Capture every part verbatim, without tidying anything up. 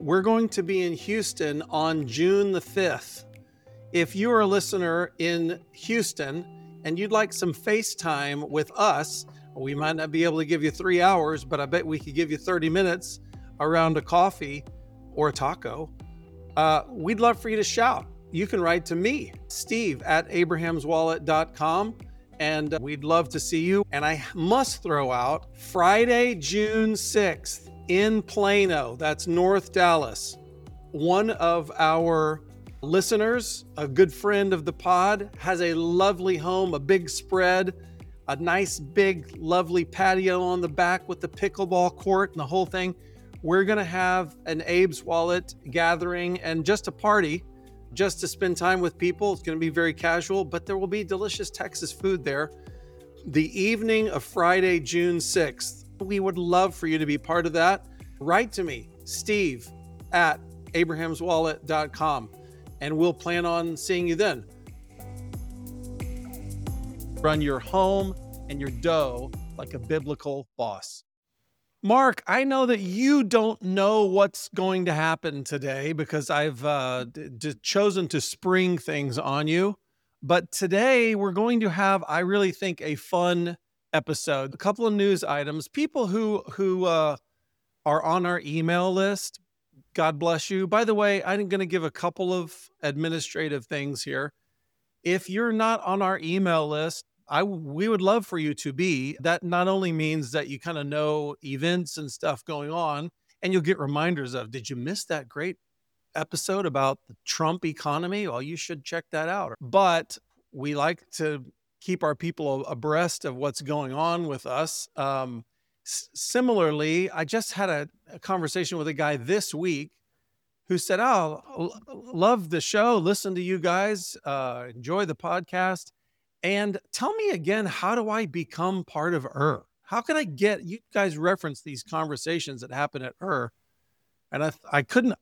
We're going to be in Houston on June the fifth. If you are a listener in Houston and you'd like some FaceTime with us, we might not be able to give you three hours, but I bet we could give you thirty minutes around a coffee or a taco. Uh, we'd love for you to shout. You can write to me, Steve at abrahams wallet dot com, and we'd love to see you. And I must throw out Friday, June sixth in Plano. That's North Dallas. One of our listeners, a good friend of the pod, has a lovely home, a big spread, a nice big lovely patio on the back with the pickleball court and the whole thing. We're going to have an Abe's Wallet gathering and just a party, just to spend time with people. It's going to be very casual, but there will be delicious Texas food there. The evening of Friday, June sixth. We would love for you to be part of that. Write to me, Steve at abrahams wallet dot com, and we'll plan on seeing you then. Run your home and your dough like a biblical boss. Mark, I know that you don't know what's going to happen today because I've uh, d- d- chosen to spring things on you. But today we're going to have, I really think, a fun episode. A couple of news items. People who who uh, are on our email list, God bless you. By the way, I'm going to give a couple of administrative things here. If you're not on our email list, I we would love for you to be. That not only means that you kind of know events and stuff going on, and you'll get reminders of, did you miss that great episode about the Trump economy? Well, you should check that out. But we like to keep our people abreast of what's going on with us. Um, s- similarly, I just had a, a conversation with a guy this week who said, oh, l- love the show, listen to you guys, uh, enjoy the podcast. And tell me again, how do I become part of U R? How can I get, you guys reference these conversations that happen at U R, and I, I couldn't,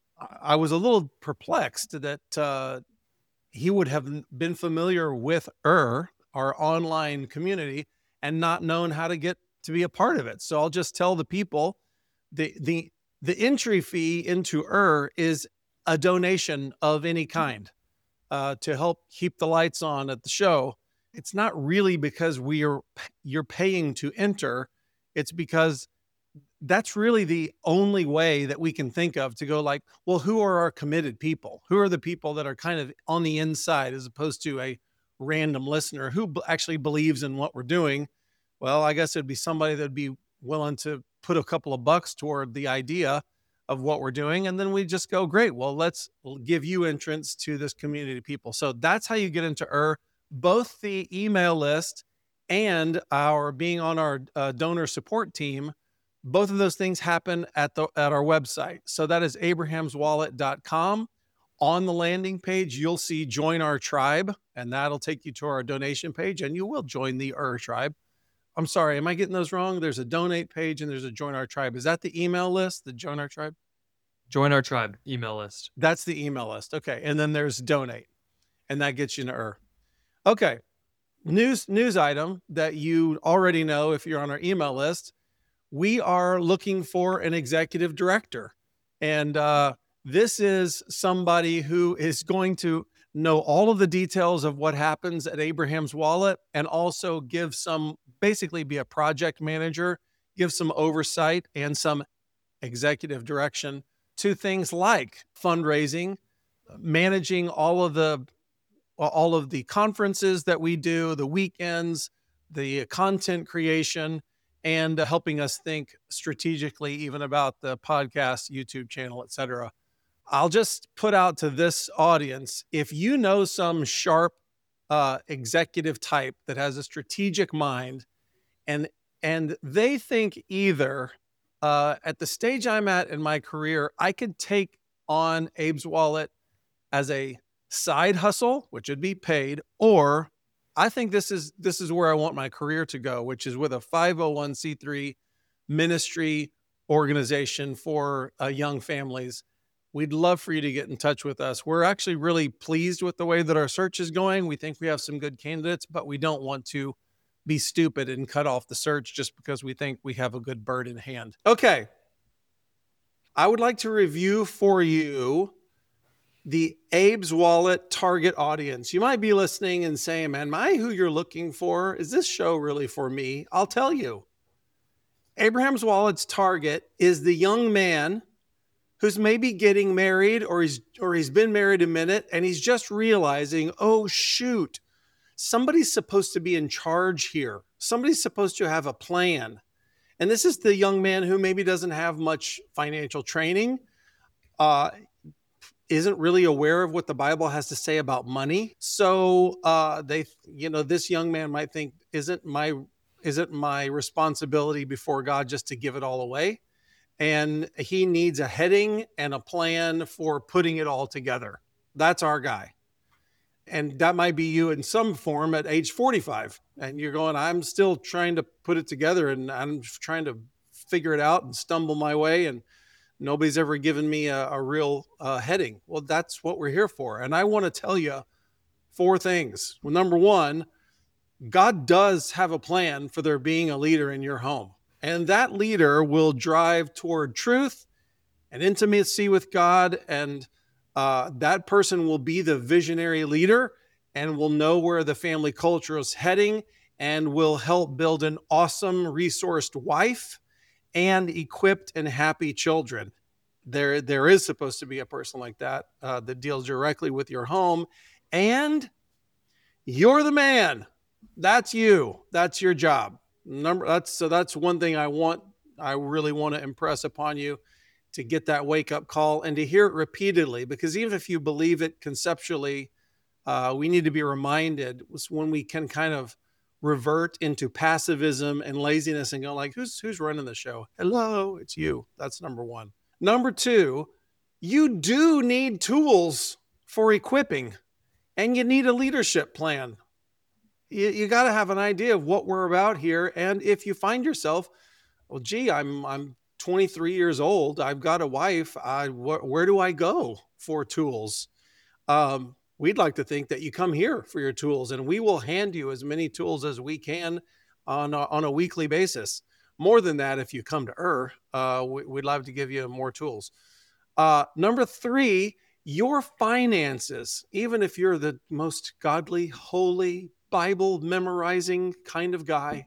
I was a little perplexed that uh, he would have been familiar with U R, our online community, and not known how to get to be a part of it. So I'll just tell the people, the the the entry fee into U R is a donation of any kind uh, to help keep the lights on at the show. It's not really because we are you're paying to enter. It's because that's really the only way that we can think of to go like, well, who are our committed people? Who are the people that are kind of on the inside as opposed to a random listener who b- actually believes in what we're doing? Well, I guess it'd be somebody that'd be willing to put a couple of bucks toward the idea of what we're doing. And then we just go, great, well, let's give you entrance to this community of people. So that's how you get into U R. Both the email list and our being on our uh, donor support team, both of those things happen at the at our website. So that is abrahams wallet dot com. On the landing page, you'll see join our tribe, and that'll take you to our donation page, and you will join the U R tribe. I'm sorry, am I getting those wrong? There's a donate page and there's a join our tribe. Is that the email list, the join our tribe? Join our tribe email list. That's the email list. Okay. And then there's donate, and that gets you into U R. Okay. News news item that you already know if you're on our email list. We are looking for an executive director. And uh, this is somebody who is going to know all of the details of what happens at Abraham's Wallet and also give some, basically be a project manager, give some oversight and some executive direction to things like fundraising, managing all of the all of the conferences that we do, the weekends, the content creation, and uh, helping us think strategically even about the podcast, YouTube channel, et cetera. I'll just put out to this audience, if you know some sharp uh, executive type that has a strategic mind, and and they think either uh, at the stage I'm at in my career, I could take on Abe's Wallet as a side hustle, which would be paid, or I think this is this is where I want my career to go, which is with a five oh one c three ministry organization for uh, young families. We'd love for you to get in touch with us. We're actually really pleased with the way that our search is going. We think we have some good candidates, but we don't want to be stupid and cut off the search just because we think we have a good bird in hand. Okay. I would like to review for you the Abe's Wallet target audience. You might be listening and saying, man, am I who you're looking for? Is this show really for me? I'll tell you. Abraham's Wallet's target is the young man who's maybe getting married, or he's or he's been married a minute and he's just realizing, oh shoot, somebody's supposed to be in charge here. Somebody's supposed to have a plan. And this is the young man who maybe doesn't have much financial training, uh, isn't really aware of what the Bible has to say about money. So uh, they, you know, this young man might think, isn't my isn't my responsibility before God just to give it all away? And he needs a heading and a plan for putting it all together. That's our guy. And that might be you in some form at age forty-five. And you're going, I'm still trying to put it together and I'm trying to figure it out and stumble my way. And nobody's ever given me a, a real uh, heading. Well, that's what we're here for. And I want to tell you four things. Well, number one, God does have a plan for there being a leader in your home. And that leader will drive toward truth and intimacy with God. And uh, that person will be the visionary leader and will know where the family culture is heading and will help build an awesome, resourced wife and equipped and happy children. There, there is supposed to be a person like that uh, that deals directly with your home. And you're the man. That's you. That's your job. Number that's so that's one thing I want I really want to impress upon you, to get that wake up call and to hear it repeatedly, because even if you believe it conceptually, uh, we need to be reminded when we can kind of revert into passivism and laziness and go like, who's who's running the show? Hello, it's you. That's number one. Number two, you do need tools for equipping, and you need a leadership plan. You, you got to have an idea of what we're about here. And if you find yourself, well, gee, I'm I'm twenty-three years old. I've got a wife. I, wh- where do I go for tools? Um, we'd like to think that you come here for your tools, and we will hand you as many tools as we can on a, on a weekly basis. More than that, if you come to Ur, uh, we, we'd love to give you more tools. Uh, number three, your finances, even if you're the most godly, holy, Bible memorizing kind of guy,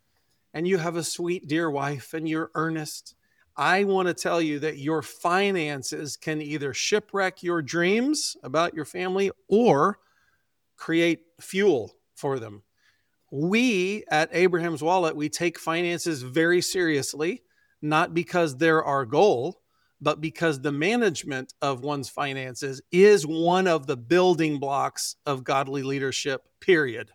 and you have a sweet, dear wife, and you're earnest, I want to tell you that your finances can either shipwreck your dreams about your family or create fuel for them. We at Abraham's Wallet, we take finances very seriously, not because they're our goal, but because the management of one's finances is one of the building blocks of godly leadership, period.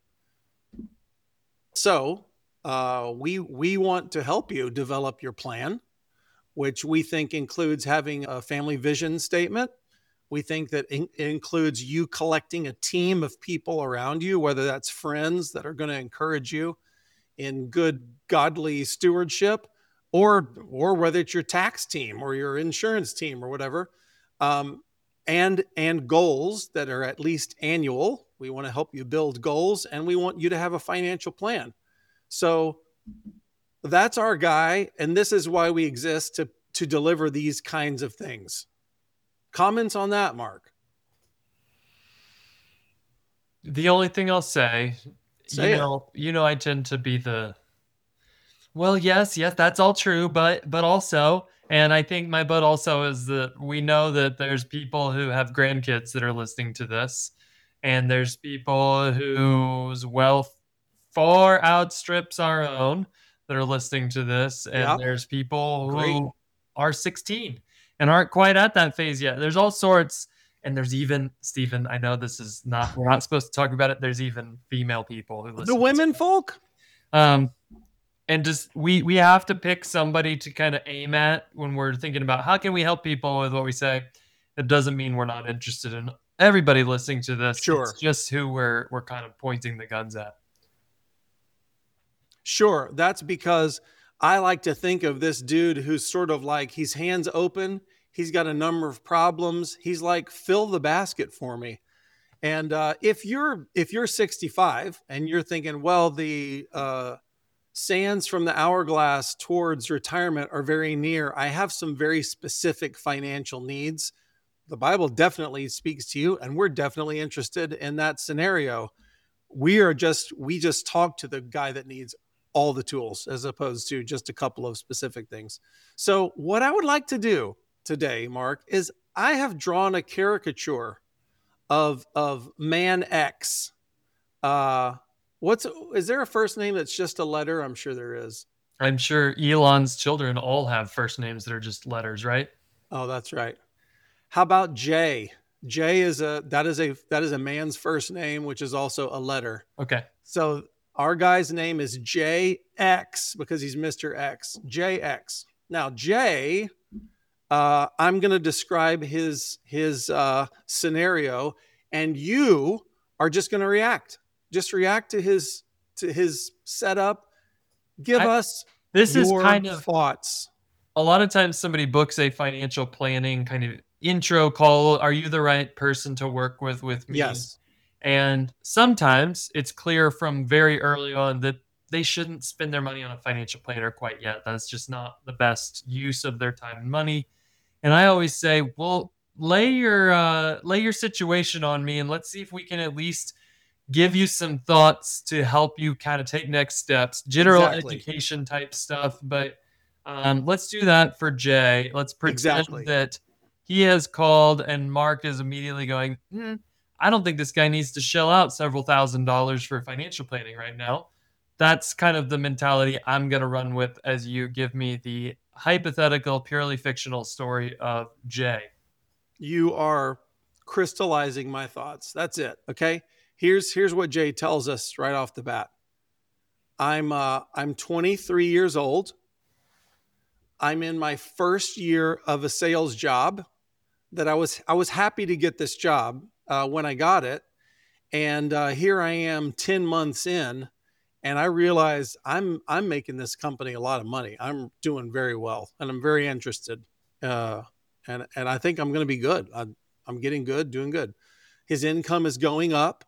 So uh, we we want to help you develop your plan, which we think includes having a family vision statement. We think that in, it includes you collecting a team of people around you, whether that's friends that are going to encourage you in good, godly stewardship, or or whether it's your tax team or your insurance team or whatever, um, and and goals that are at least annual. We want to help you build goals, and we want you to have a financial plan. So that's our guy, and this is why we exist, to to deliver these kinds of things. Comments on that, Mark? The only thing I'll say, Say you it. know, you know, I tend to be the, well, yes, yes, that's all true, but but also, and I think my but also is that we know that there's people who have grandkids that are listening to this, and there's people whose wealth far outstrips our own that are listening to this, and Yep. there's people Great. who are sixteen and aren't quite at that phase yet. There's all sorts, and there's even, Stephen, I know this is not, we're not supposed to talk about it. There's even female people who listen. The women to folk? Um, and just, we, we have to pick somebody to kind of aim at when we're thinking about how can we help people with what we say. It doesn't mean we're not interested in everybody listening to this. Sure. It's just who we're, we're kind of pointing the guns at. Sure. That's because I like to think of this dude who's sort of like, he's hands open. He's got a number of problems. He's like, fill the basket for me. And uh, if you're if you're sixty-five and you're thinking, well, the uh, sands from the hourglass towards retirement are very near. I have some very specific financial needs. The Bible definitely speaks to you, and we're definitely interested in that scenario. We are just, we just talk to the guy that needs all the tools as opposed to just a couple of specific things. So what I would like to do today, Mark, is I have drawn a caricature of, of man X. Uh, what's, is there a first name that's just a letter? I'm sure there is. I'm sure Elon's children all have first names that are just letters, right? Oh, that's right. How about J? J is a that is a that is a man's first name, which is also a letter. Okay. So our guy's name is J X because he's Mister X. J X. Now J, uh, I'm going to describe his his uh, scenario, and you are just going to react. Just react to his to his setup. Give I, us this your is kind of thoughts. A lot of times somebody books a financial planning kind of intro call. Are you the right person to work with with me? Yes. And sometimes it's clear from very early on that they shouldn't spend their money on a financial planner quite yet. That's just not the best use of their time and money. And I always say, well, lay your uh, lay your situation on me, and let's see if we can at least give you some thoughts to help you kind of take next steps, general Exactly. education type stuff. But um, let's do that for Jay. Let's pretend Exactly. that he has called and Mark is immediately going, hmm, I don't think this guy needs to shell out several thousand dollars for financial planning right now. That's kind of the mentality I'm going to run with as you give me the hypothetical, purely fictional story of Jay. You are crystallizing my thoughts. That's it. Okay. Here's here's what Jay tells us right off the bat. I'm uh, I'm twenty-three years old. I'm in my first year of a sales job. That I was I was happy to get this job uh, when I got it, and uh, here I am ten months in, and I realize I'm I'm making this company a lot of money. I'm doing very well, and I'm very interested, uh, and and I think I'm going to be good. I'm, I'm getting good, doing good. His income is going up.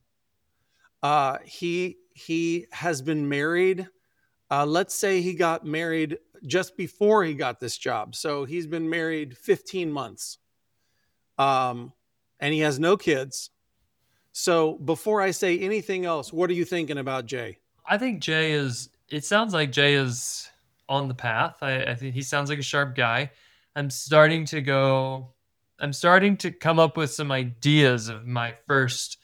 Uh, he he has been married. Uh, let's say he got married just before he got this job, so he's been married fifteen months, um, and he has no kids. So before I say anything else, what are you thinking about Jay? I think Jay is, it sounds like Jay is on the path. I, I think he sounds like a sharp guy. I'm starting to go, I'm starting to come up with some ideas of my first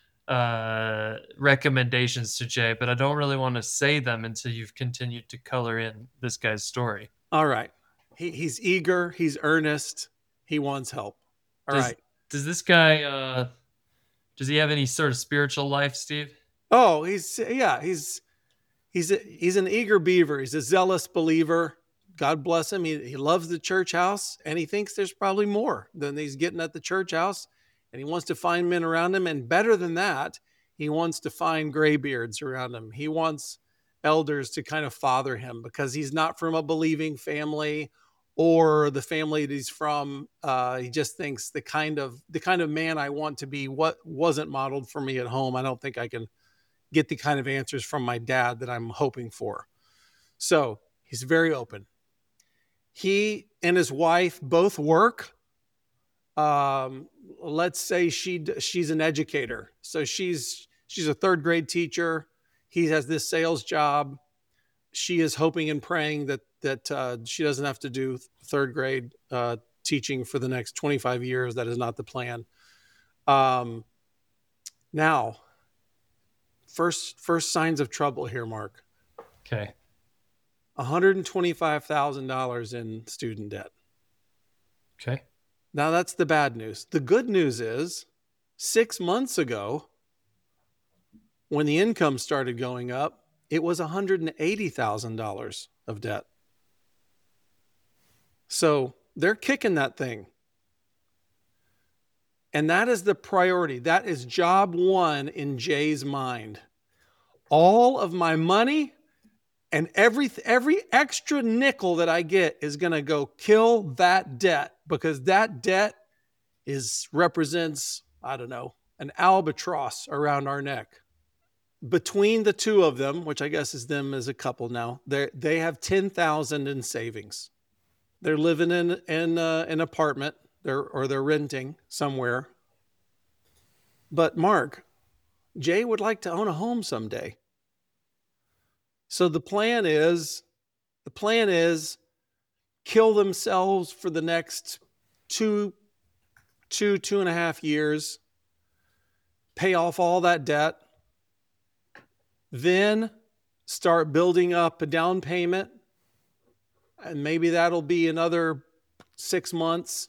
uh, recommendations to Jay, but I don't really want to say them until you've continued to color in this guy's story. All right. He, he's eager. He's earnest. He wants help. All does, right. Does this guy, uh, does he have any sort of spiritual life, Steve? Oh, he's, yeah, he's, he's, a, he's an eager beaver. He's a zealous believer. God bless him. He, he loves the church house, and he thinks there's probably more than he's getting at the church house. And he wants to find men around him. And better than that, he wants to find graybeards around him. He wants elders to kind of father him because he's not from a believing family or the family that he's from. Uh, he just thinks the kind of the kind of man I want to be what wasn't modeled for me at home. I don't think I can get the kind of answers from my dad that I'm hoping for. So he's very open. He and his wife both work. Um, let's say she she's an educator, so she's she's a third grade teacher. He has this sales job. She is hoping and praying that that uh, she doesn't have to do third grade uh, teaching for the next twenty-five years. That is not the plan. Um, now, first first signs of trouble here, Mark. Okay. one hundred twenty-five thousand dollars in student debt. Okay. Now that's the bad news. The good news is six months ago, when the income started going up, it was one hundred eighty thousand dollars of debt. So they're kicking that thing. And that is the priority. That is job one in Jay's mind. All of my money and every, every extra nickel that I get is going to go kill that debt, because that debt is represents, I don't know, an albatross around our neck. between the two of them, which I guess is them as a couple now, they they have ten thousand in savings. They're living in in uh, an apartment, they're, or they're renting somewhere. But Mark, Jay would like to own a home someday. So the plan is, the plan is kill themselves for the next two, two, two and a half years, pay off all that debt, then start building up a down payment, and maybe that'll be another six months.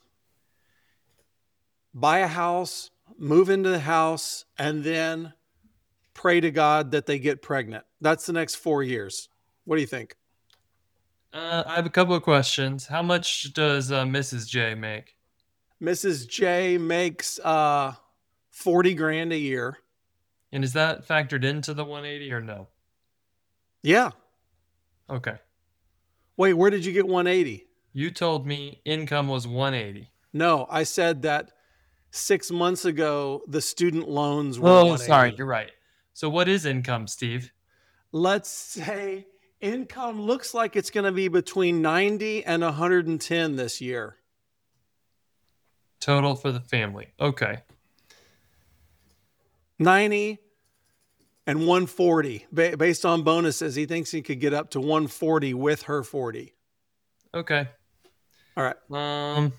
Buy a house, move into the house, and then pray to God that they get pregnant. That's the next four years. What do you think? Uh, I have a couple of questions. How much does uh, Missus J make? Missus J makes uh, forty grand a year. And is that factored into the one eighty or no? Yeah. Okay. Wait, where did you get one eighty? You told me income was one eighty. No, I said that six months ago, the student loans were Oh, one eighty. sorry, you're right. So what is income, Steve? Let's say income looks like it's going to be between ninety and one hundred ten this year. Total for the family. Okay. ninety and one forty. Ba- based on bonuses, he thinks he could get up to one forty with her forty. Okay. All right. Um.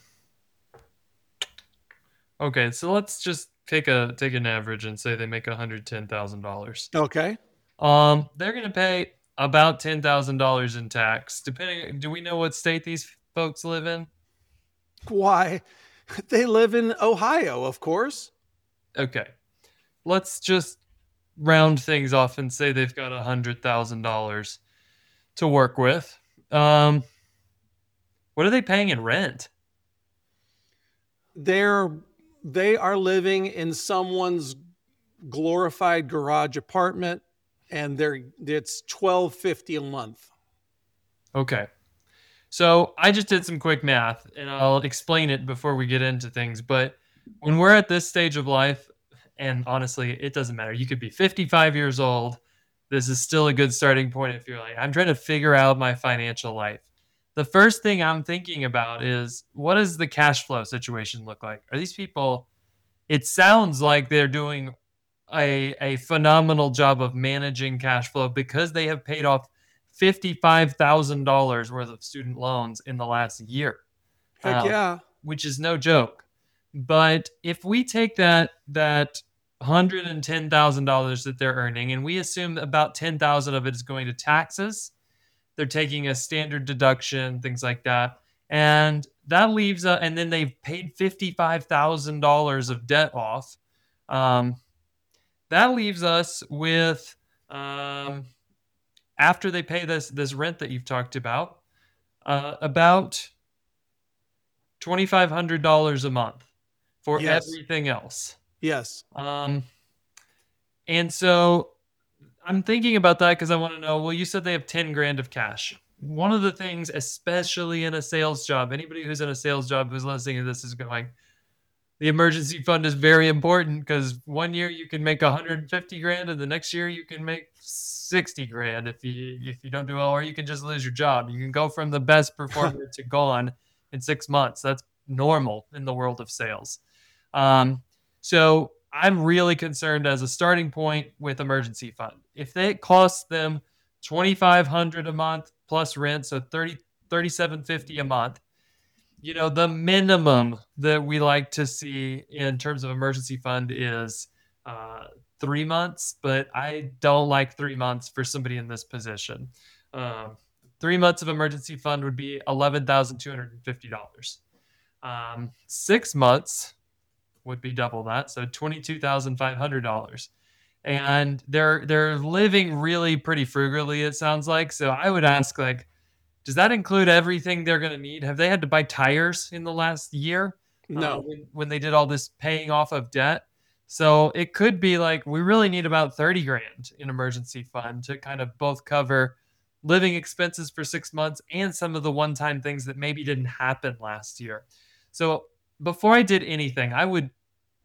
Okay, so let's just take a take an average and say they make one hundred ten thousand dollars. Okay. Um, they're gonna pay about ten thousand dollars in tax. Depending, do we know what state these folks live in? Why? They live in Ohio, of course. Okay, let's just round things off and say they've got one hundred thousand dollars to work with. Um, what are they paying in rent? They're they are living in someone's glorified garage apartment, and they're it's twelve fifty a month. Okay. So I just did some quick math, and I'll explain it before we get into things. But when we're at this stage of life, and honestly, it doesn't matter. You could be fifty-five years old. This is still a good starting point if you're like, I'm trying to figure out my financial life. The first thing I'm thinking about is, what does the cash flow situation look like? Are these people, it sounds like they're doing a, a phenomenal job of managing cash flow because they have paid off fifty-five thousand dollars worth of student loans in the last year. Heck um, yeah. Which is no joke. But if we take that that one hundred ten thousand dollars that they're earning, and we assume about ten thousand dollars of it is going to taxes, they're taking a standard deduction, things like that. And that leaves, uh, and then they've paid fifty-five thousand dollars of debt off. Um, that leaves us with, um, after they pay this this rent that you've talked about, uh, about twenty-five hundred dollars a month for Yes. everything else. Yes. Um, and so I'm thinking about that because I want to know, well, you said they have ten grand of cash. One of the things, especially in a sales job, anybody who's in a sales job who's listening to this is going, the emergency fund is very important because one year you can make one hundred fifty grand and the next year you can make sixty grand if you if you don't do well, or you can just lose your job. You can go from the best performer to gone in six months. That's normal in the world of sales. Um, so I'm really concerned as a starting point with emergency fund. If it costs them twenty-five hundred dollars a month plus rent, so thirty thirty-seven fifty a month, you know, the minimum that we like to see in terms of emergency fund is uh, three months, but I don't like three months for somebody in this position. Um, three months of emergency fund would be eleven thousand two hundred fifty dollars. Um, six months would be double that, so twenty-two thousand five hundred dollars. And they're they're living really pretty frugally, it sounds like. So I would ask, like, does that include everything they're going to need? Have they had to buy tires in the last year? No. Uh, when, when they did all this paying off of debt? So it could be like, we really need about thirty grand in emergency fund to kind of both cover living expenses for six months and some of the one-time things that maybe didn't happen last year. So before I did anything, I would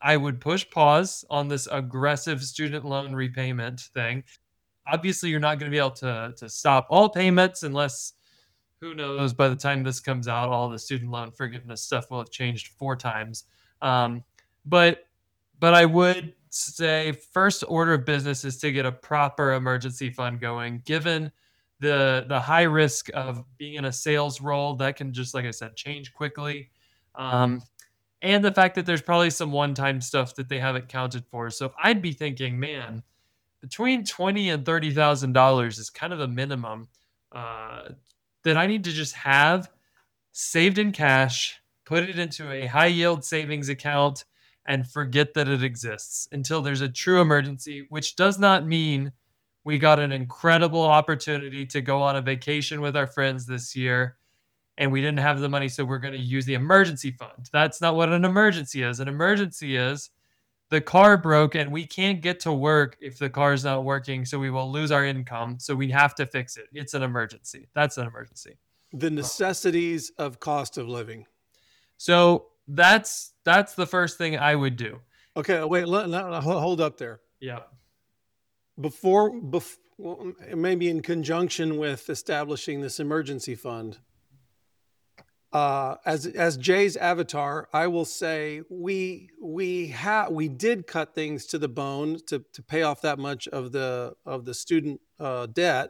I would push pause on this aggressive student loan repayment thing. Obviously, you're not going to be able to, to stop all payments unless, who knows, by the time this comes out, all the student loan forgiveness stuff will have changed four times. Um, but but I would say first order of business is to get a proper emergency fund going, given the the high risk of being in a sales role that can just, like I said, change quickly. Um, and the fact that there's probably some one-time stuff that they haven't counted for. So I'd be thinking, man, between twenty and thirty thousand dollars is kind of a minimum uh, that I need to just have saved in cash, put it into a high yield savings account, and forget that it exists until there's a true emergency, which does not mean we got an incredible opportunity to go on a vacation with our friends this year and we didn't have the money, so we're going to use the emergency fund. That's not what an emergency is. An emergency is the car broke and we can't get to work if the car is not working, so we will lose our income, so we have to fix it. It's an emergency. That's an emergency. The necessities of cost of living. So that's that's the first thing I would do. Okay, wait, let, let, hold up there. Yeah. Before, before, well, maybe in conjunction with establishing this emergency fund, uh, as as Jay's avatar, I will say we we have we did cut things to the bone to to pay off that much of the of the student uh, debt,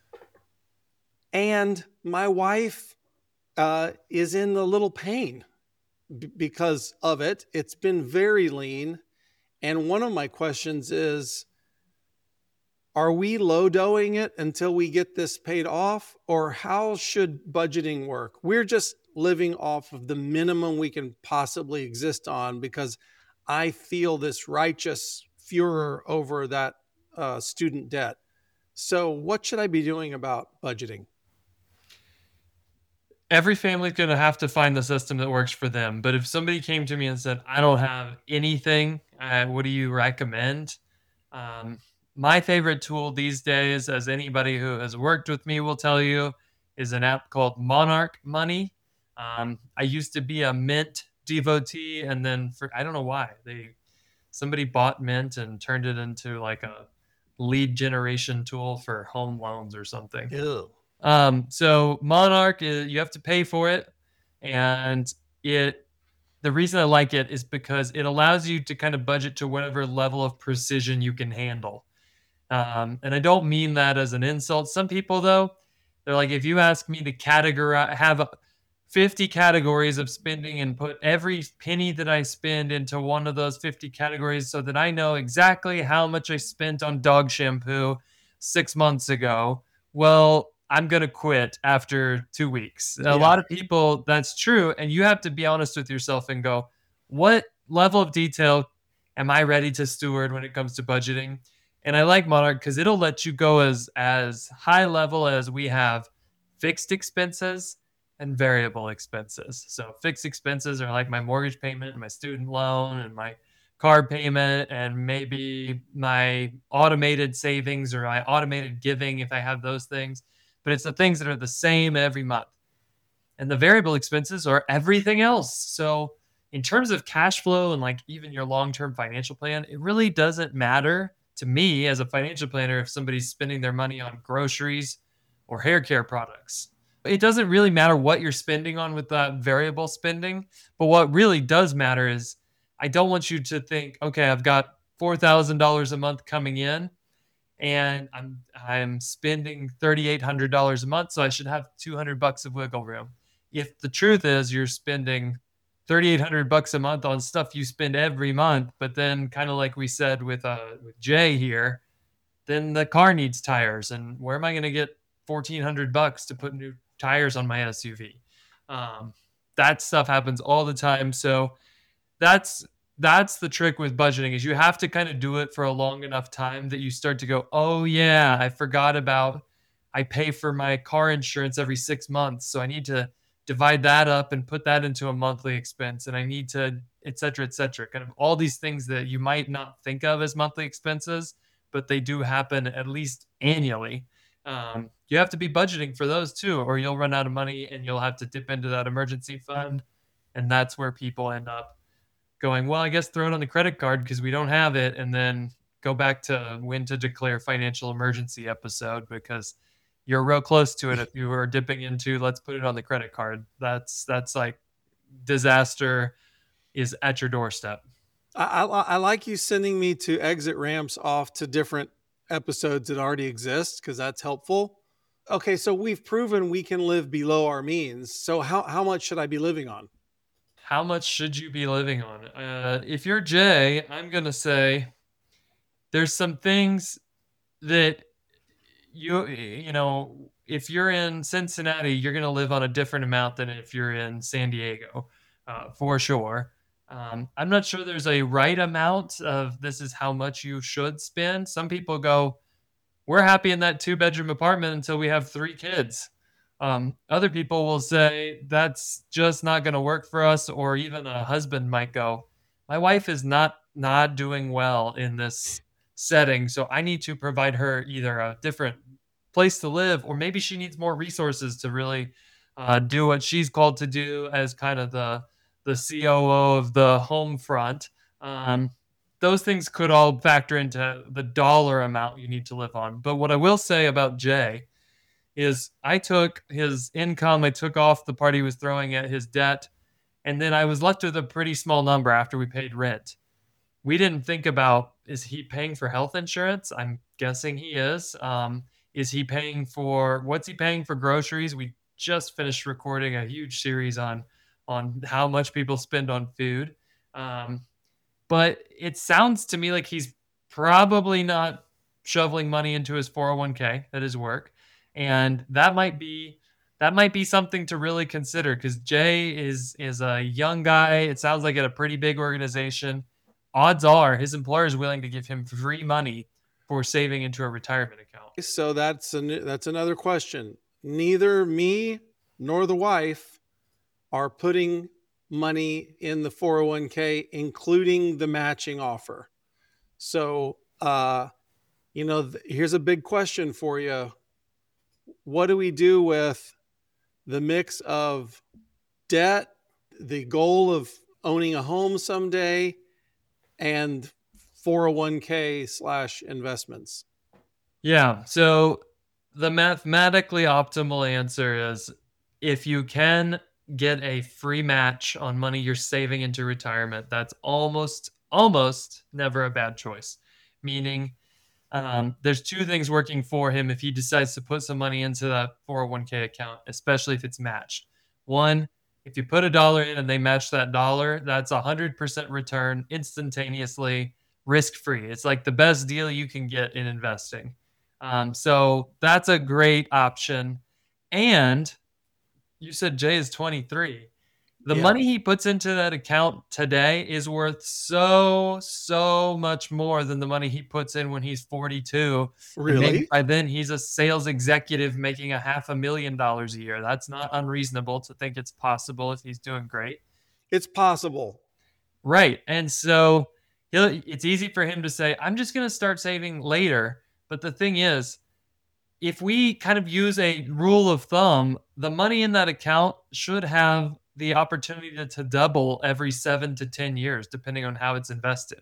and my wife uh, is in a little pain b- because of it. It's been very lean, and one of my questions is, are we low-doing it until we get this paid off, or how should budgeting work? We're just living off of the minimum we can possibly exist on because I feel this righteous furor over that uh, student debt. So what should I be doing about budgeting? Every family's going to have to find the system that works for them. But if somebody came to me and said, I don't have anything, uh, what do you recommend? Um, My favorite tool these days, as anybody who has worked with me will tell you, is an app called Monarch Money. Um, I used to be a Mint devotee, and then for I don't know why they somebody bought Mint and turned it into like a lead generation tool for home loans or something. Ew. Um, so Monarch, is, you have to pay for it, and it the reason I like it is because it allows you to kind of budget to whatever level of precision you can handle. Um, and I don't mean that as an insult. Some people, though, they're like, if you ask me to categorize, have fifty categories of spending and put every penny that I spend into one of those fifty categories so that I know exactly how much I spent on dog shampoo six months ago, well, I'm going to quit after two weeks. Yeah. A lot of people, that's true. And you have to be honest with yourself and go, what level of detail am I ready to steward when it comes to budgeting? And I like Monarch because it'll let you go as as high level as we have fixed expenses and variable expenses. So fixed expenses are like my mortgage payment and my student loan and my car payment and maybe my automated savings or my automated giving if I have those things. But it's the things that are the same every month. And the variable expenses are everything else. So in terms of cash flow and like even your long-term financial plan, it really doesn't matter to me as a financial planner if somebody's spending their money on groceries or hair care products. It doesn't really matter what you're spending on with that variable spending, but what really does matter is I don't want you to think, okay, I've got four thousand dollars a month coming in and I'm I'm spending three thousand eight hundred dollars a month, so I should have two hundred bucks of wiggle room. If the truth is you're spending three thousand eight hundred bucks a month on stuff you spend every month, but then kind of like we said with uh with Jay here, then the car needs tires, and where am I going to get fourteen hundred bucks to put new tires on my S U V? Um, that stuff happens all the time. So that's that's the trick with budgeting is you have to kind of do it for a long enough time that you start to go, oh yeah, I forgot about I pay for my car insurance every six months, so I need to divide that up and put that into a monthly expense, and I need to, et cetera, et cetera. Kind of all these things that you might not think of as monthly expenses, but they do happen at least annually. Um, you have to be budgeting for those too, or you'll run out of money and you'll have to dip into that emergency fund. And that's where people end up going, well, I guess throw it on the credit card because we don't have it, and then go back to when to declare financial emergency episode because you're real close to it if you were dipping into let's put it on the credit card. That's that's like disaster is at your doorstep. I, I, I like you sending me to exit ramps off to different episodes that already exist because that's helpful. Okay, so we've proven we can live below our means. So how, how much should I be living on? How much should you be living on? Uh, if you're Jay, I'm going to say there's some things that you, you know, if you're in Cincinnati, you're going to live on a different amount than if you're in San Diego, uh, for sure. Um, I'm not sure there's a right amount of this is how much you should spend. Some people go, we're happy in that two bedroom apartment until we have three kids. Um, other people will say that's just not going to work for us, or even a husband might go, my wife is not not doing well in this setting, so I need to provide her either a different place to live, or maybe she needs more resources to really uh, do what she's called to do as kind of the the C O O of the home front. Um, those things could all factor into the dollar amount you need to live on. But what I will say about Jay is I took his income, I took off the part he was throwing at his debt, and then I was left with a pretty small number after we paid rent. We didn't think about, is he paying for health insurance? I'm guessing he is. Um, is he paying for, what's he paying for groceries? We just finished recording a huge series on on how much people spend on food. Um, but it sounds to me like he's probably not shoveling money into his four oh one k at his work. And that might be that might be something to really consider because Jay is is a young guy. It sounds like at a pretty big organization. Odds are his employer is willing to give him free money for saving into a retirement account. So that's an, that's another question. Neither me nor the wife are putting money in the four oh one k, including the matching offer. So, uh, you know, th- here's a big question for you. What do we do with the mix of debt, the goal of owning a home someday, and four oh one k slash investments? Yeah. So the mathematically optimal answer is if you can get a free match on money you're saving into retirement, that's almost, almost never a bad choice. Meaning, um, there's two things working for him if he decides to put some money into that four oh one k account, especially if it's matched. One, if you put a dollar in and they match that dollar, that's a one hundred percent return instantaneously, risk free. It's like the best deal you can get in investing. Um, so that's a great option. And you said Jay is twenty-three. The Yeah. money he puts into that account today is worth so, so much more than the money he puts in when he's forty-two. And maybe Really? by then he's a sales executive making a half a million dollars a year. That's not unreasonable to think it's possible if he's doing great. It's possible. Right. And so he'll, it's easy for him to say, I'm just going to start saving later. But the thing is, if we kind of use a rule of thumb, the money in that account should have the opportunity to, to double every seven to ten years, depending on how it's invested.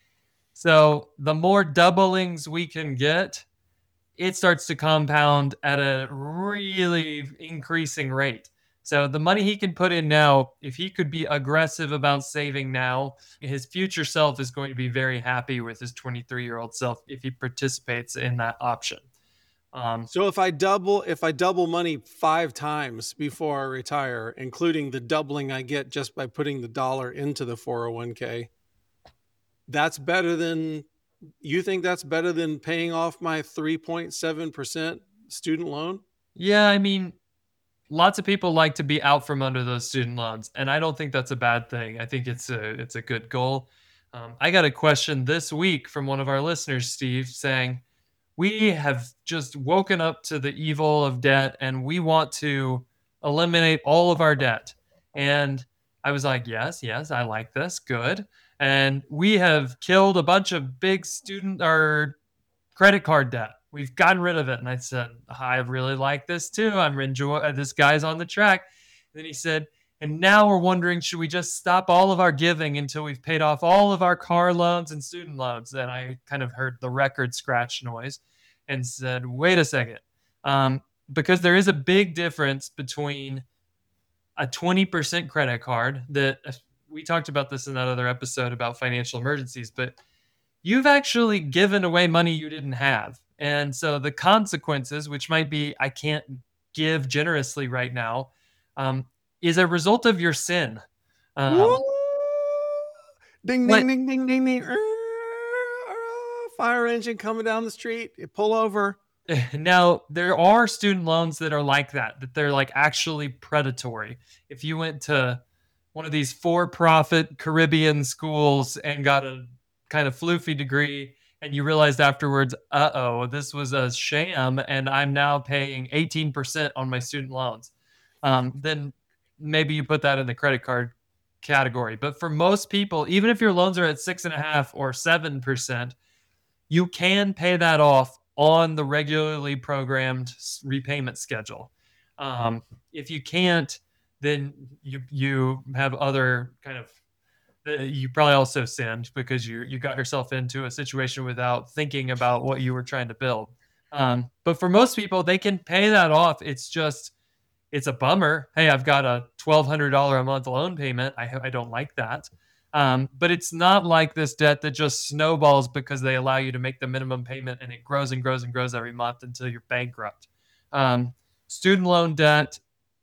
So the more doublings we can get, it starts to compound at a really increasing rate. So the money he can put in now, if he could be aggressive about saving now, his future self is going to be very happy with his twenty-three-year-old self if he participates in that option. Um, so if I double if I double money five times before I retire, including the doubling I get just by putting the dollar into the four oh one k, that's better than you think that's better than paying off my three point seven percent student loan? Yeah, I mean, lots of people like to be out from under those student loans, and I don't think that's a bad thing. I think it's a it's a good goal. Um, I got a question this week from one of our listeners, Steve, saying, we have just woken up to the evil of debt and we want to eliminate all of our debt. And I was like, yes, yes, I like this. Good. And we have killed a bunch of big student or credit card debt. We've gotten rid of it. And I said, I really like this too. I'm enjoying this guy's on the track. And then he said, And now we're wondering, should we just stop all of our giving until we've paid off all of our car loans and student loans? And I kind of heard the record scratch noise and said, wait a second. Um, because there is a big difference between a twenty percent credit card that we talked about this in that other episode about financial emergencies, but you've actually given away money you didn't have. And so the consequences, which might be, I can't give generously right now, um, is a result of your sin. Um, ding, what- ding, ding, ding, ding, ding. Fire engine coming down the street. You pull over. Now, there are student loans that are like that, that they're like actually predatory. If you went to one of these for-profit Caribbean schools and got a kind of floofy degree, and you realized afterwards, uh-oh, this was a sham, and I'm now paying eighteen percent on my student loans, um, then maybe you put that in the credit card category. But for most people, even if your loans are at six and a half or seven percent, you can pay that off on the regularly programmed repayment schedule. Um, if you can't, then you you have other kind of uh, you probably also sinned because you you got yourself into a situation without thinking about what you were trying to build. Um, but for most people, they can pay that off. It's just it's a bummer. Hey, I've got a twelve hundred dollars a month loan payment. I I don't like that. Um, but it's not like this debt that just snowballs because they allow you to make the minimum payment and it grows and grows and grows every month until you're bankrupt. Um, student loan debt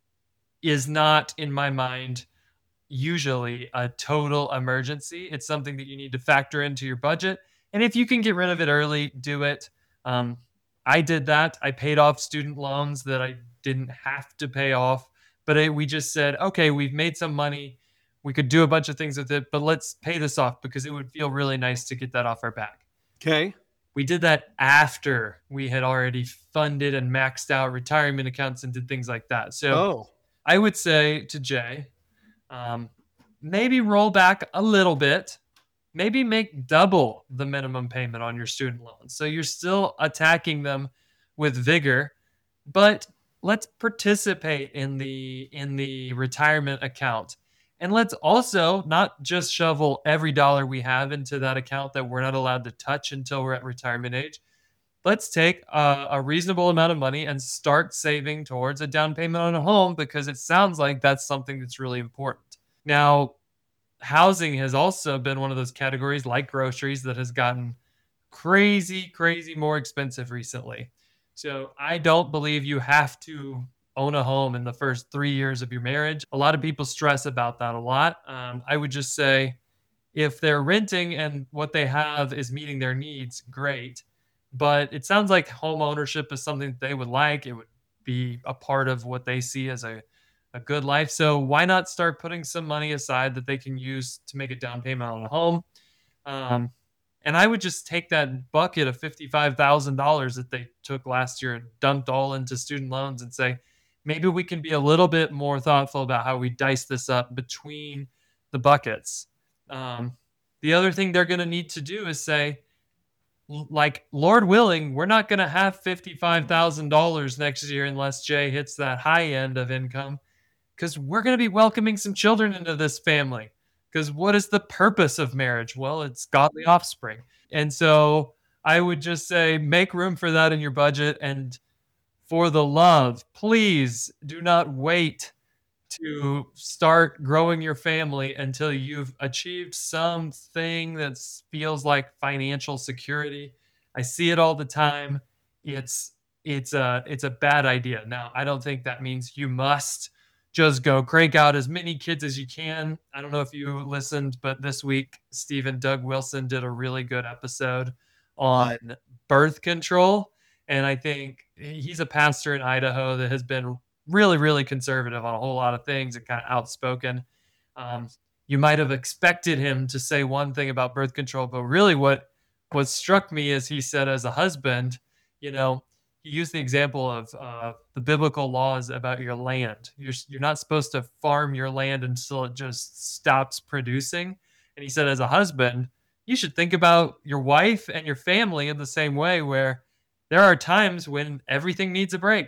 is not, in my mind, usually a total emergency. It's something that you need to factor into your budget. And if you can get rid of it early, do it. Um, I did that. I paid off student loans that I didn't have to pay off. But it, we just said, okay, we've made some money. We could do a bunch of things with it, but let's pay this off because it would feel really nice to get that off our back. Okay. We did that after we had already funded and maxed out retirement accounts and did things like that. So Oh, I would say to Jay, um, maybe roll back a little bit, maybe make double the minimum payment on your student loans. So you're still attacking them with vigor, but let's participate in the in the retirement account. And let's also not just shovel every dollar we have into that account that we're not allowed to touch until we're at retirement age. Let's take a, a reasonable amount of money and start saving towards a down payment on a home because it sounds like that's something that's really important. Now, housing has also been one of those categories like groceries that has gotten crazy, crazy more expensive recently. So I don't believe you have to own a home in the first three years of your marriage. A lot of people stress about that a lot. Um, I would just say if they're renting and what they have is meeting their needs, great. But it sounds like home ownership is something that they would like. It would be a part of what they see as a, a good life. So why not start putting some money aside that they can use to make a down payment on a home? Um, and I would just take that bucket of fifty-five thousand dollars that they took last year and dumped all into student loans and say, maybe we can be a little bit more thoughtful about how we dice this up between the buckets. Um, the other thing they're going to need to do is say, like, Lord willing, we're not going to have fifty-five thousand dollars next year unless Jay hits that high end of income, because we're going to be welcoming some children into this family. Because what is the purpose of marriage? Well, it's godly offspring. And so I would just say make room for that in your budget. And for the love, please do not wait to start growing your family until you've achieved something that feels like financial security. I see it all the time. It's it's a it's a bad idea. Now, I don't think that means you must just go crank out as many kids as you can. I don't know if you listened, but this week Stephen Doug Wilson did a really good episode on birth control. And I think he's a pastor in Idaho that has been really, really conservative on a whole lot of things and kind of outspoken. Um, you might have expected him to say one thing about birth control, but really what, what struck me is he said as a husband, you know, he used the example of uh, the biblical laws about your land. You're, you're not supposed to farm your land until it just stops producing. And he said, as a husband, you should think about your wife and your family in the same way, where there are times when everything needs a break.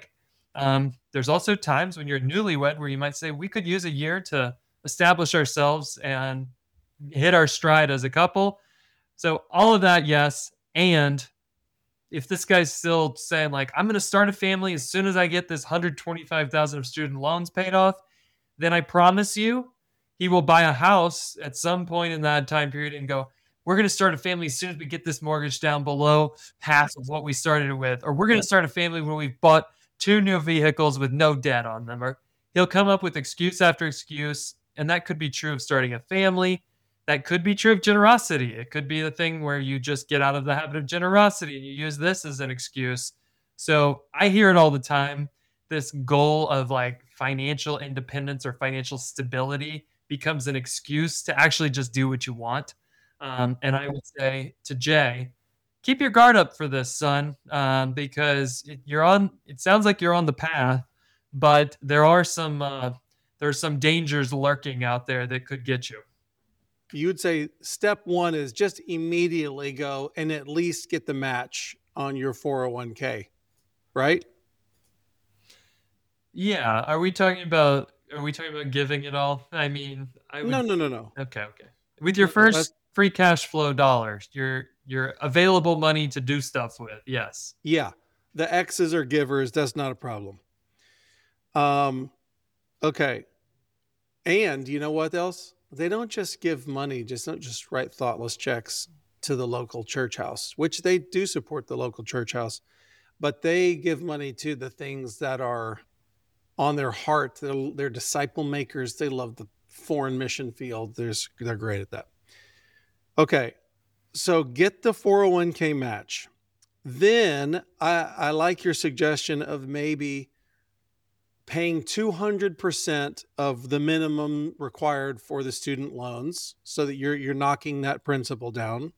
Um, there's also times when you're newlywed where you might say, we could use a year to establish ourselves and hit our stride as a couple. So all of that, yes. And if this guy's still saying like, I'm going to start a family as soon as I get this one hundred twenty-five thousand of student loans paid off, then I promise you he will buy a house at some point in that time period and go, we're going to start a family as soon as we get this mortgage down below half of what we started with, or we're going to start a family when we've bought two new vehicles with no debt on them. Or he'll come up with excuse after excuse. And that could be true of starting a family. That could be true of generosity. It could be the thing where you just get out of the habit of generosity and you use this as an excuse. So I hear it all the time. This goal of like financial independence or financial stability becomes an excuse to actually just do what you want. Um, and I would say to Jay, keep your guard up for this, son, um, because it, you're on. It sounds like you're on the path, but there are some uh, there are some dangers lurking out there that could get you. You would say step one is just immediately go and at least get the match on your four oh one k, right? Yeah. Are we talking about? Are we talking about giving it all? I mean, I No, would. no, no, no. Okay. Okay. With your No, no, that's first free cash flow dollars, your your available money to do stuff with. Yes. yeah. The X's are givers. That's not a problem. Um, okay. And you know what else? They don't just give money, just don't just write thoughtless checks to the local church house, which they do support the local church house, but they give money to the things that are on their heart. They're, they're disciple makers. They love the foreign mission field. There's, they're great at that. Okay. So get the four oh one k match. Then I, I like your suggestion of maybe paying two hundred percent of the minimum required for the student loans so that you're you're knocking that principal down.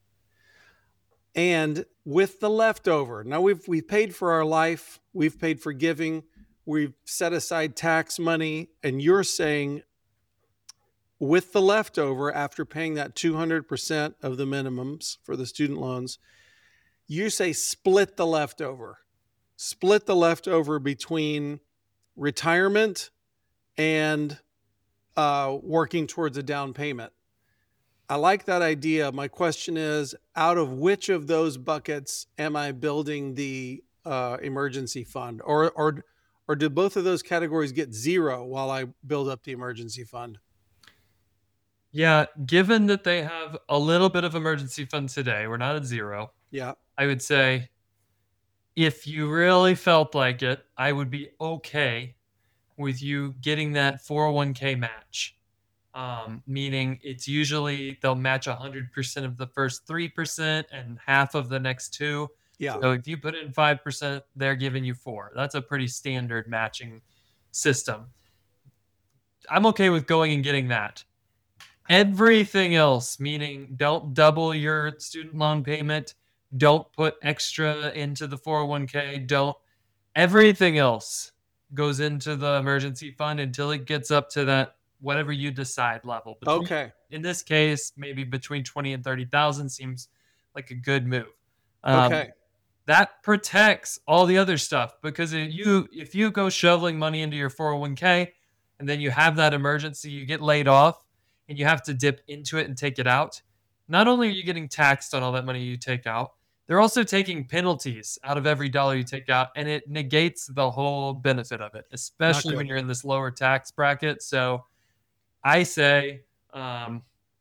And with the leftover, now we've we've paid for our life, we've paid for giving, we've set aside tax money, and you're saying with the leftover after paying that two hundred percent of the minimums for the student loans, you say split the leftover. Split the leftover between retirement and uh, working towards a down payment. I like that idea. My question is, out of which of those buckets am I building the uh, emergency fund? Or, or, or do both of those categories get zero while I build up the emergency fund? Yeah, given that they have a little bit of emergency fund today, we're not at zero. Yeah. I would say if you really felt like it, I would be okay with you getting that four oh one k match. Um, meaning it's usually they'll match one hundred percent of the first three percent and half of the next two. Yeah. So if you put in five percent, they're giving you four. That's a pretty standard matching system. I'm okay with going and getting that. Everything else, meaning don't double your student loan payment, don't put extra into the four oh one k, don't. Everything else goes into the emergency fund until it gets up to that whatever you decide level. Between, okay. In this case, maybe between twenty and thirty thousand seems like a good move. Um, okay. That protects all the other stuff because if you if you go shoveling money into your four oh one k and then you have that emergency, you get laid off and you have to dip into it and take it out. Not only are you getting taxed on all that money you take out, they're also taking penalties out of every dollar you take out, and it negates the whole benefit of it, especially when you're in this lower tax bracket. So I say um,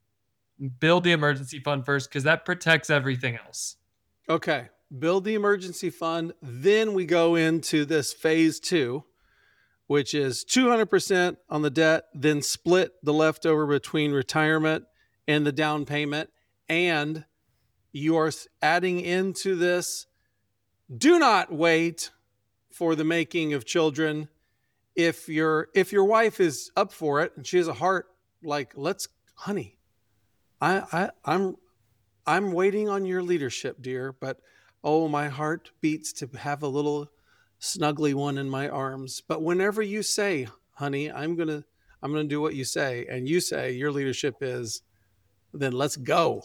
build the emergency fund first because that protects everything else. Okay. Build the emergency fund. Then we go into this phase two, which is two hundred percent on the debt, then split the leftover between retirement and the down payment. And you are adding into this, do not wait for the making of children. If your if your wife is up for it and she has a heart like, let's, honey, I, I I'm I'm waiting on your leadership, dear, but oh, my heart beats to have a little snuggly one in my arms. But whenever you say, honey, I'm gonna I'm gonna do what you say, and you say your leadership is, then let's go.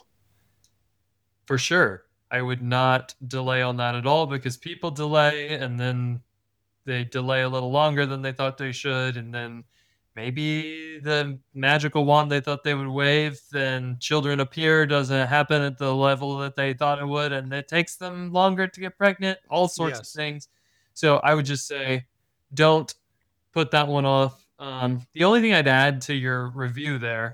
For sure. I would not delay on that at all because people delay and then they delay a little longer than they thought they should, and then maybe the magical wand they thought they would wave, then children appear, doesn't happen at the level that they thought it would, and it takes them longer to get pregnant, all sorts of Yes. things. So I would just say, don't put that one off. Um, the only thing I'd add to your review there,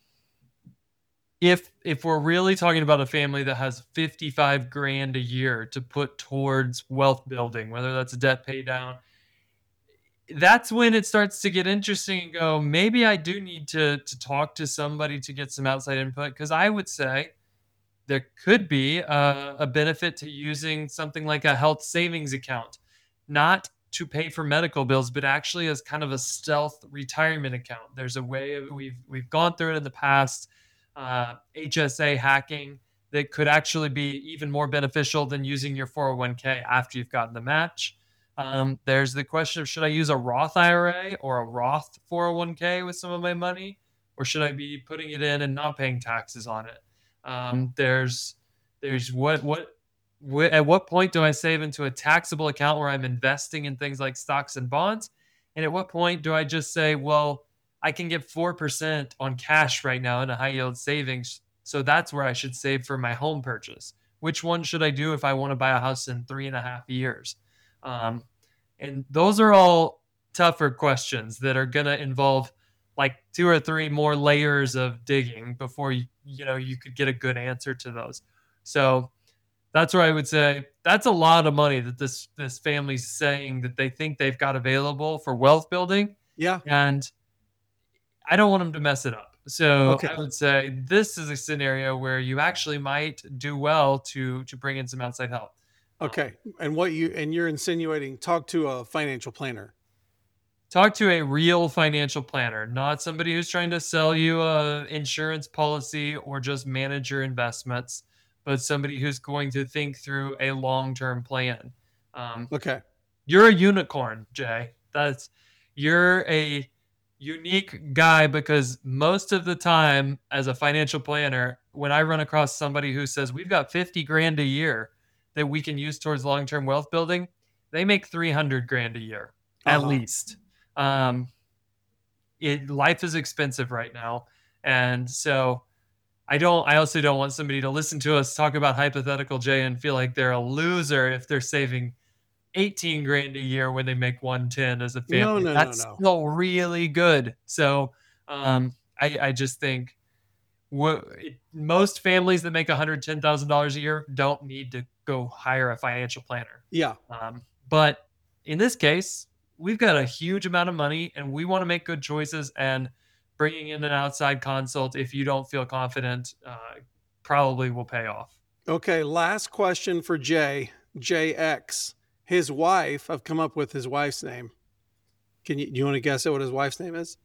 if if we're really talking about a family that has fifty-five grand a year to put towards wealth building, whether that's a debt pay down, that's when it starts to get interesting and go, maybe I do need to to talk to somebody to get some outside input. Because I would say there could be a, a benefit to using something like a health savings account, not to pay for medical bills, but actually as kind of a stealth retirement account. There's a way of, we've we've gone through it in the past, uh, H S A hacking, that could actually be even more beneficial than using your four oh one k after you've gotten the match. Um, there's the question of, should I use a Roth I R A or a Roth four oh one k with some of my money, or should I be putting it in and not paying taxes on it? Um, there's there's what what wh- at what point do I save into a taxable account where I'm investing in things like stocks and bonds, and at what point do I just say, well, I can get four percent on cash right now in a high yield savings, so that's where I should save for my home purchase. Which one should I do if I want to buy a house in three and a half years? Um, and those are all tougher questions that are going to involve like two or three more layers of digging before you, you know, you could get a good answer to those. So that's where I would say that's a lot of money that this this family's saying that they think they've got available for wealth building. Yeah. And I don't want them to mess it up. So Okay. I would say this is a scenario where you actually might do well to to bring in some outside help. Okay. And what you and you're insinuating, talk to a financial planner. Talk to a real financial planner, not somebody who's trying to sell you a insurance policy or just manage your investments, but somebody who's going to think through a long-term plan. Um, Okay. you're a unicorn, Jay. That's you're a unique guy, because most of the time as a financial planner, when I run across somebody who says we've got fifty grand a year that we can use towards long-term wealth building, they make three hundred grand a year at Uh-huh. least. Um, it life is expensive right now, and so I don't. I also don't want somebody to listen to us talk about hypothetical Jay and feel like they're a loser if they're saving eighteen grand a year when they make one ten as a No, family. no, no, That's no. still really good. So um, I, I just think what it, most families that make one hundred ten thousand dollars a year don't need to go hire a financial planner. Yeah. Um, but in this case, we've got a huge amount of money and we want to make good choices, and bringing in an outside consult, if you don't feel confident, uh, probably will pay off. Okay. Last question for Jay. J X. His wife, I've come up with his wife's name. Can you, do you want to guess at what his wife's name is?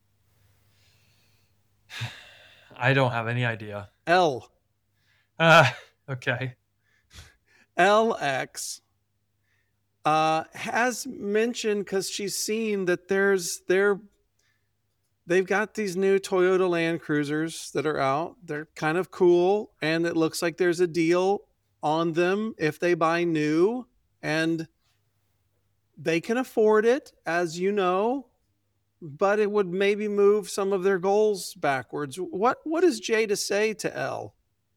I don't have any idea. L. Uh, okay. L X uh, has mentioned, because she's seen that there's they're they've got these new Toyota Land Cruisers that are out. They're kind of cool, and it looks like there's a deal on them if they buy new, and they can afford it, as you know, but it would maybe move some of their goals backwards. What what is Jay to say to L?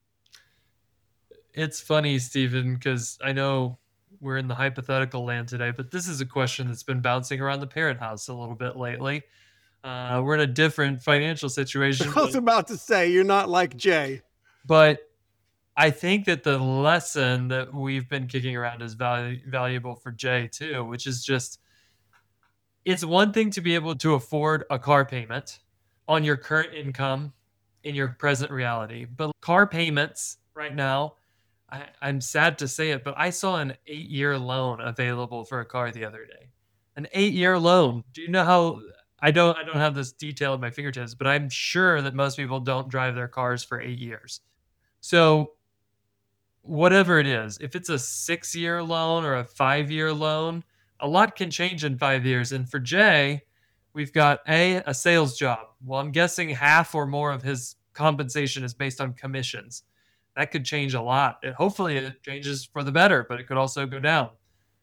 It's funny, Stephen, because I know we're in the hypothetical land today, but this is a question that's been bouncing around the parent house a little bit lately. Uh, we're in a different financial situation, I was but, about to say, you're not like Jay. but I think that the lesson that we've been kicking around is valu- valuable for Jay too, which is just, it's one thing to be able to afford a car payment on your current income in your present reality, but car payments right now, I, I'm sad to say it, but I saw an eight year loan available for a car the other day. An eight year loan. Do you know how? I don't. I don't have this detail at my fingertips, but I'm sure that most people don't drive their cars for eight years. So whatever it is, if it's a six year loan or a five year loan, a lot can change in five years. And for Jay, we've got a a sales job. Well, I'm guessing half or more of his compensation is based on commissions. That could change a lot. It, hopefully, it changes for the better, but it could also go down.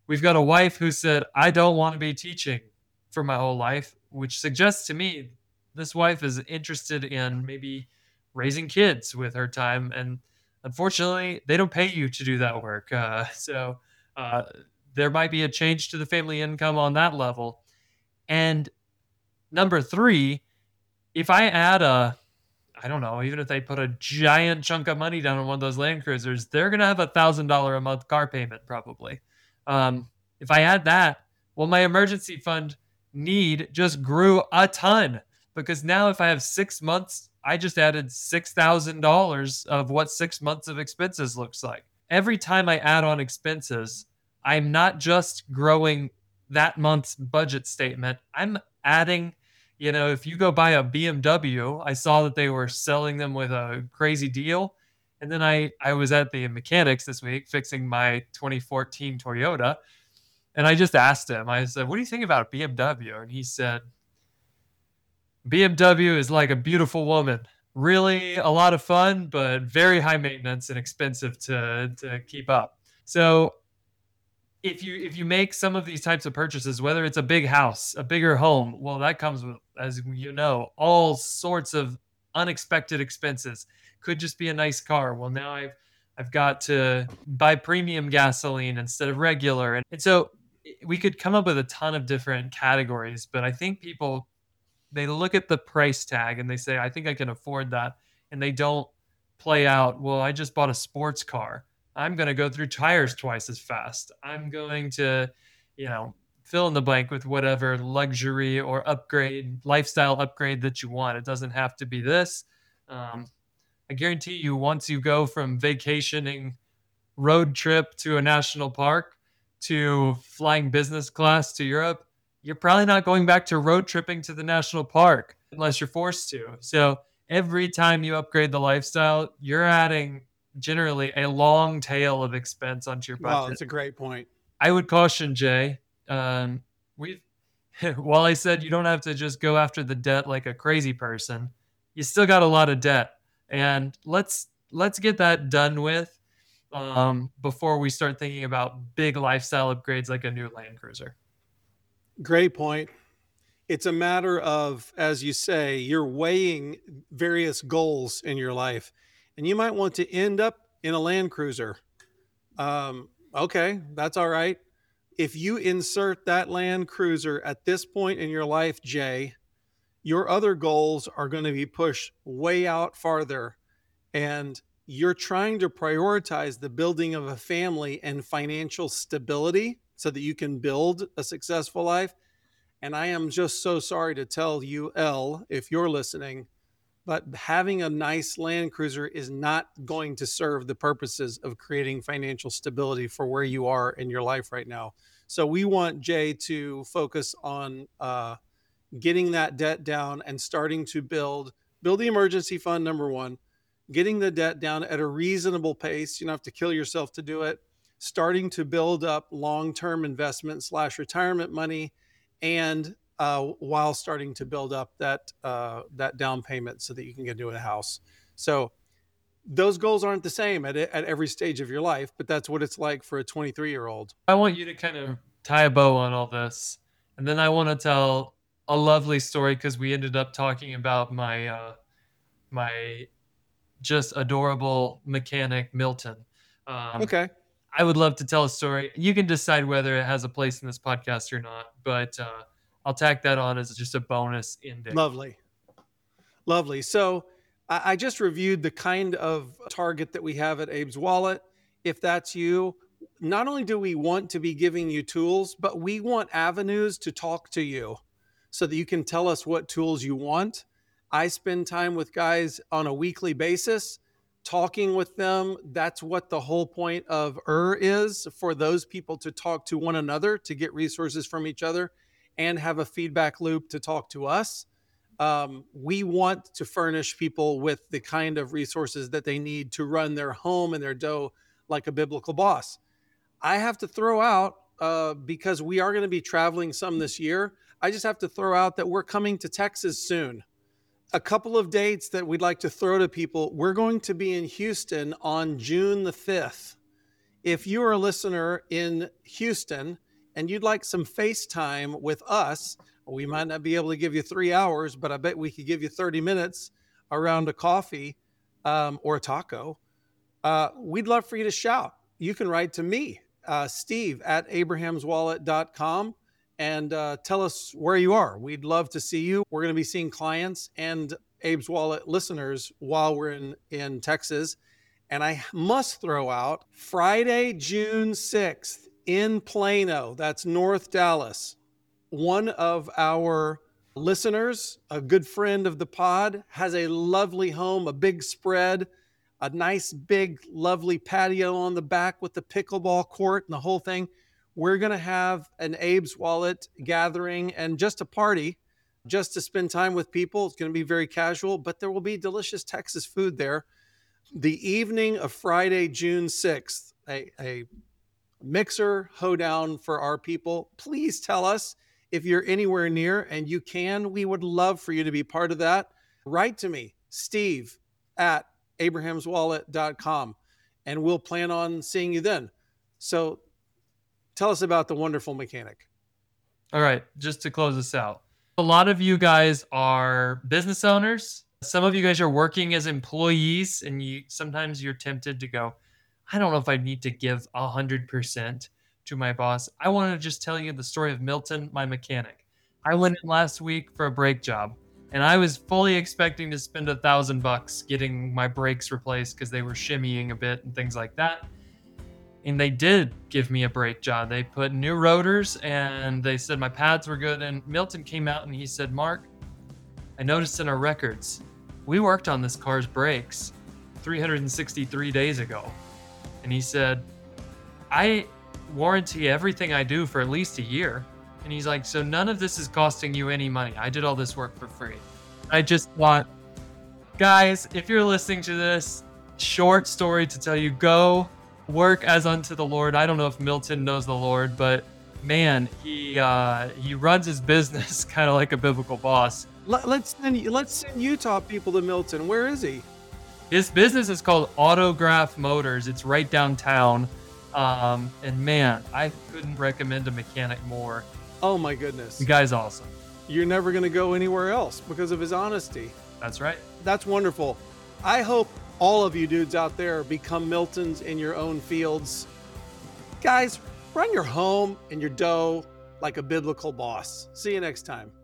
we've got a wife who said, I don't want to be teaching for my whole life, which suggests to me this wife is interested in maybe raising kids with her time. And unfortunately, they don't pay you to do that work. Uh, so uh, there might be a change to the family income on that level. And number three, if I add a, I don't know, even if they put a giant chunk of money down on one of those Land Cruisers, they're going to have a one thousand dollars a month car payment probably. Um, if I add that, well, my emergency fund need just grew a ton, because now if I have six months, I just added six thousand dollars of what six months of expenses looks like. Every time I add on expenses, I'm not just growing that month's budget statement. I'm adding, you know, if you go buy a B M W, I saw that they were selling them with a crazy deal. And then I, I was at the mechanics this week fixing my twenty fourteen Toyota. And I just asked him, I said, what do you think about a B M W? And he said, B M W is like a beautiful woman. Really a lot of fun, but very high maintenance and expensive to, to keep up. So if you if you make some of these types of purchases, whether it's a big house, a bigger home, well, that comes with, as you know, all sorts of unexpected expenses. Could just be a nice car. Well, now I've I've got to buy premium gasoline instead of regular. And, and so we could come up with a ton of different categories, but I think people, they look at the price tag and they say, I think I can afford that. And they don't play out, well, I just bought a sports car. I'm going to go through tires twice as fast. I'm going to, you know, fill in the blank with whatever luxury or upgrade, lifestyle upgrade that you want. It doesn't have to be this. Um, I guarantee you, once you go from vacationing road trip to a national park to flying business class to Europe, you're probably not going back to road tripping to the national park unless you're forced to. So every time you upgrade the lifestyle, you're adding generally a long tail of expense onto your budget. Wow, that's a great point. I would caution, Jay. Um, we've while I said you don't have to just go after the debt like a crazy person, you still got a lot of debt, and let's let's get that done with um, before we start thinking about big lifestyle upgrades like a new Land Cruiser. Great point. It's a matter of, as you say, you're weighing various goals in your life, and you might want to end up in a Land Cruiser. Um, okay, that's all right. If you insert that Land Cruiser at this point in your life, Jay, your other goals are going to be pushed way out farther, and you're trying to prioritize the building of a family and financial stability so that you can build a successful life. And I am just so sorry to tell you, L, if you're listening, but having a nice Land Cruiser is not going to serve the purposes of creating financial stability for where you are in your life right now. So we want Jay to focus on uh, getting that debt down and starting to build, build the emergency fund, number one, getting the debt down at a reasonable pace. You don't have to kill yourself to do it. Starting to build up long-term investment slash retirement money, and uh, while starting to build up that uh, that down payment so that you can get into a house. So those goals aren't the same at, at every stage of your life, but that's what it's like for a twenty-three-year-old. I want you to kind of tie a bow on all this, and then I want to tell a lovely story because we ended up talking about my uh, my just adorable mechanic, Milton. Um, okay. I would love to tell a story. You can decide whether it has a place in this podcast or not, but uh, I'll tack that on as just a bonus ending. Lovely. Lovely. So I, I just reviewed the kind of target that we have at Abe's Wallet. If that's you, not only do we want to be giving you tools, but we want avenues to talk to you so that you can tell us what tools you want. I spend time with guys on a weekly basis, talking with them. That's what the whole point of E R is, for those people to talk to one another, to get resources from each other and have a feedback loop to talk to us. Um, we want to furnish people with the kind of resources that they need to run their home and their dough like a biblical boss. I have to throw out, uh, because we are going to be traveling some this year, I just have to throw out that we're coming to Texas soon. A couple of dates that we'd like to throw to people. We're going to be in Houston on June the fifth. If you're a listener in Houston and you'd like some FaceTime with us, we might not be able to give you three hours, but I bet we could give you thirty minutes around a coffee um, or a taco. Uh, we'd love for you to shout. You can write to me, uh, Steve at abrahams wallet dot com, and uh, tell us where you are. We'd love to see you. We're going to be seeing clients and Abe's Wallet listeners while we're in, in Texas. And I must throw out Friday, June sixth in Plano. That's North Dallas. One of our listeners, a good friend of the pod, has a lovely home, a big spread, a nice, big, lovely patio on the back with the pickleball court and the whole thing. We're going to have an Abe's Wallet gathering and just a party, just to spend time with people. It's going to be very casual, but there will be delicious Texas food there. The evening of Friday, June sixth, a, a mixer hoedown for our people. Please tell us if you're anywhere near, and you can. We would love for you to be part of that. Write to me, Steve at abrahams wallet dot com, and we'll plan on seeing you then. So tell us about the wonderful mechanic. All right, just to close this out. A lot of you guys are business owners. Some of you guys are working as employees, and you sometimes you're tempted to go, I don't know if I need to give one hundred percent to my boss. I want to just tell you the story of Milton, my mechanic. I went in last week for a brake job, and I was fully expecting to spend a thousand bucks getting my brakes replaced because they were shimmying a bit and things like that. And they did give me a brake job. They put new rotors, and they said my pads were good. And Milton came out and he said, Mark, I noticed in our records, we worked on this car's brakes three hundred sixty-three days ago. And he said, I warranty everything I do for at least a year. And he's like, so none of this is costing you any money. I did all this work for free. I just want, guys, if you're listening to this, short story to tell you, go work as unto the Lord. I don't know if Milton knows the Lord, but man, he uh, he runs his business kind of like a biblical boss. Let, let's send let's send Utah people to Milton. Where is he? His business is called Autograph Motors. It's right downtown. Um, and man, I couldn't recommend a mechanic more. Oh my goodness. The guy's awesome. You're never going to go anywhere else because of his honesty. That's right. That's wonderful. I hope all of you dudes out there become Miltons in your own fields. Guys, run your home and your dough like a biblical boss. See you next time.